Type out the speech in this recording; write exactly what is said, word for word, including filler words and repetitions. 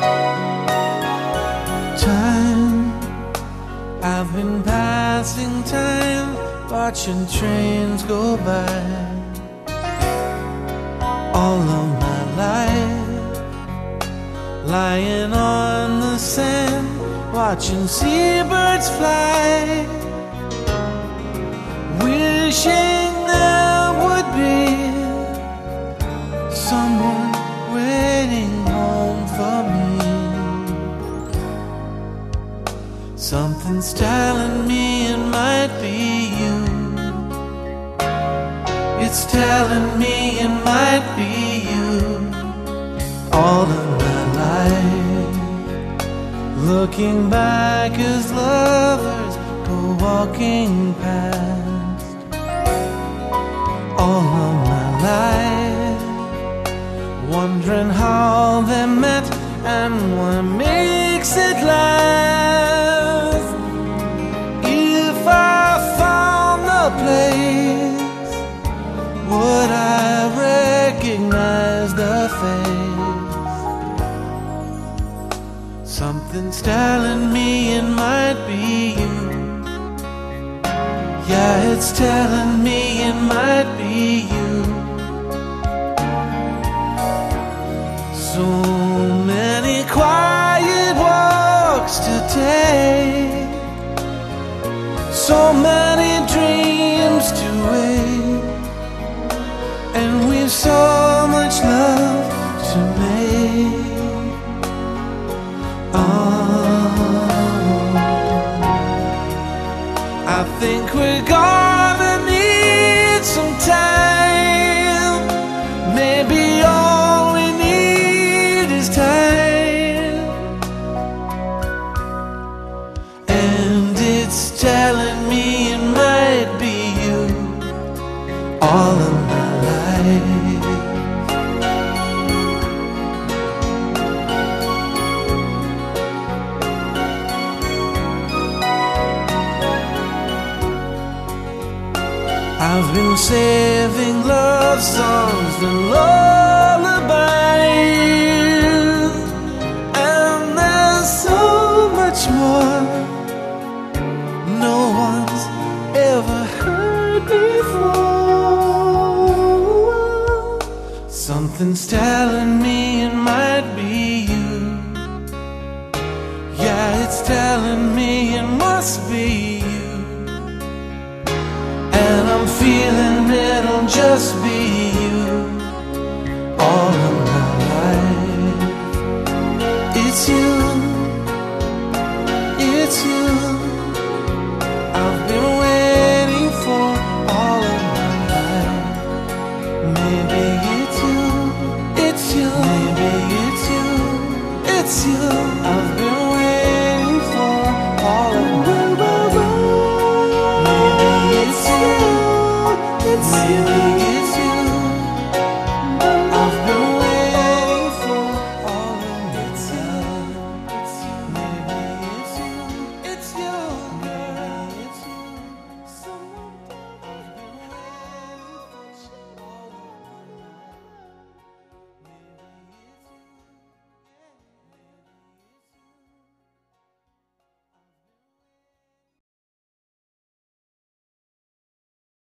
Time, I've been passing time, watching trains go by. All of my life, lying on the sand, watching seabirds fly, wishing there would be someone waiting home for me. Something's telling me it might be you. It's telling me it might be you. All of my life, looking back as lovers go walking past. All of my life, wondering how they met and what makes it last. If I found the place, would I recognize the face? Something's telling me it might be you. Yeah, it's telling me it might be you. So many quiet walks to take, so many dreams to wake, and we've so much love to make. Oh, I think we're gonna need some time. Maybe all we need is time. And it's telling me it might be you. All of my life, I've been saving love songs and lullabies, and there's so much more no one's ever heard before. Something's telling me it might be you. Yeah, it's telling me it must be you. And I'm feeling it'll just be you. All of my life, it's you, it's you. I've been waiting for all of my life. Maybe it's you, it's you, maybe it's you, it's you. I've